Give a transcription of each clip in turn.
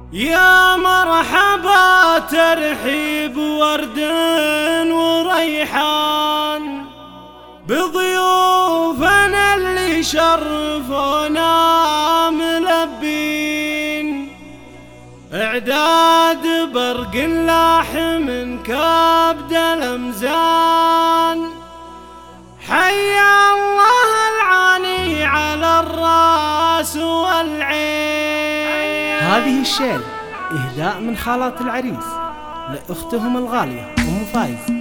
يا مرحبا ترحيب ورد وريحان بضيوفنا اللي شرفونا ملبين، اعداد برق لاحم كبد الامزان، حيا الله العاني على الراس والعين. هذه الشيل إهداء من خالات العريس لأختهم الغالية أم فايز.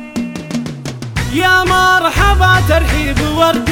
يا مرحبا ترحيب ورد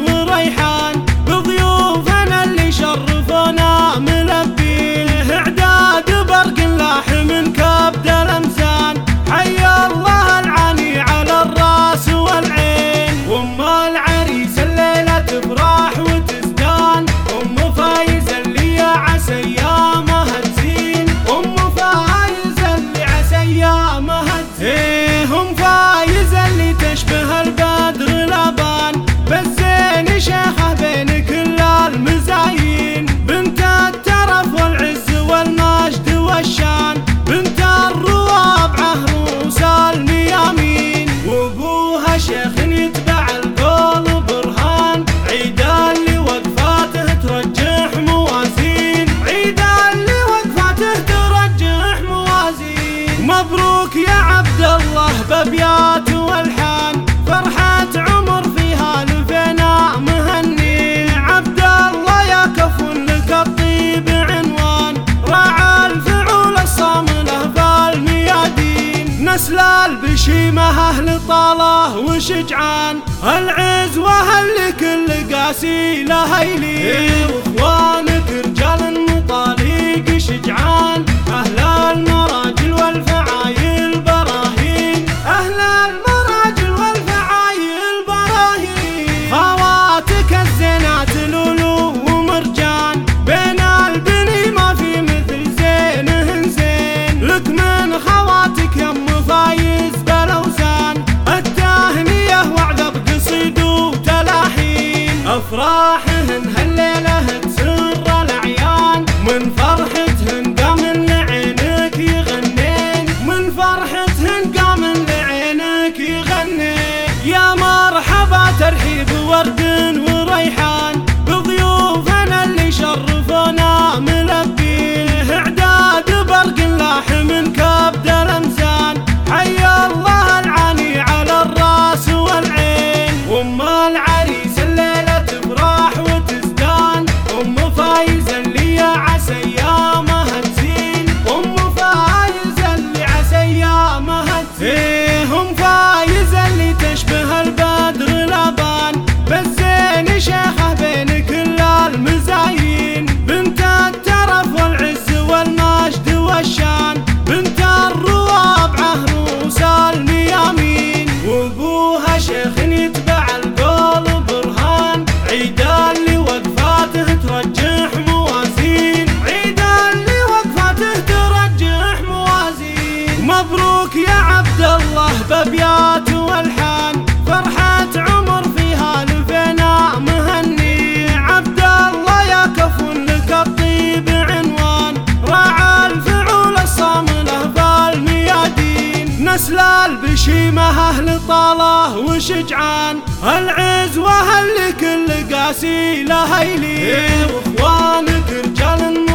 وريحان بضيوفنا اللي شرفونا ملبين، اعداد برق لاحم كبد الامزان، حيا الله العاني على الراس والعين. وام العريس الليله تفرح وتزدان، ام فايز اللي عسى ايامها تزين، ام فايز اللي عسى ايامها تزين. ام فايز اللي تشبه البدر لبان، بالزين شيخه بين كل المزايين، بنت الترف والعز والمجد والشان، بنت الرواب عهروس الميامين، وابوها شيخ يتبع القول برهان، عيد اللي وقفاته ترجح موازين، عيد اللي وقفاته ترجح موازين. مبروك يا عبد الله بابيات والحان، فرحة عمر فيها لفنا مهني، عبد الله يا كفو لك الطيب عنوان، راعى الفعول الصاملة بالميادين، نسل البشيمة أهل طاله وشجعان، العز وهل لكل قاسي لهيلين، واخوانك رجال مطاليق شجعان، أهل المراجل والفعايل براهين، أهل المراجل والفعايل براهين. خواتك الزينات لولو ومرجان، بين البني ما في مثل زينهن زين، لك من خواتك يا ام فايز بالاوزان، التهنية وعد بقصيد وتلاحين، افراحهن هالليلة تسر العيان، من فرحتهن قام لعينك يغنين، من فرحتهن قام لعينك يغنين. يا مرحبا ترحيب ورد وريحان بضيوفنا اللي شرفونا ملبين، اعداد برق لاحم كبد الامزان، حيا الله العاني على الراس والعين. وام العريس الليله تفرح وتزدان، ام فايز اللي عسى ايامها تزين، ام فايز اللي عسى ايامها تزين. ام فايز اللي تشبه البدر لبان، بالزين شيخه بين كل المزايين، بنت الترف والعز والمجد والشان، بنت الرواب عهروس الميامين، وابوها شيخ يتبع القول برهان، عيد اللي وقفاته ترجح موازين، عيد اللي وقفاته ترجح موازين. مبروك يا عبد الله بابيات والحان، فرحة عمر فيها لفنا مهني، عبد الله يا كفو لك الطيب عنوان، راعى الفعول الصاملة بالميادين، نسل البشيمة أهل طاله وشجعان، العز وهل لكل قاسي لهيلين، واخوانك رجال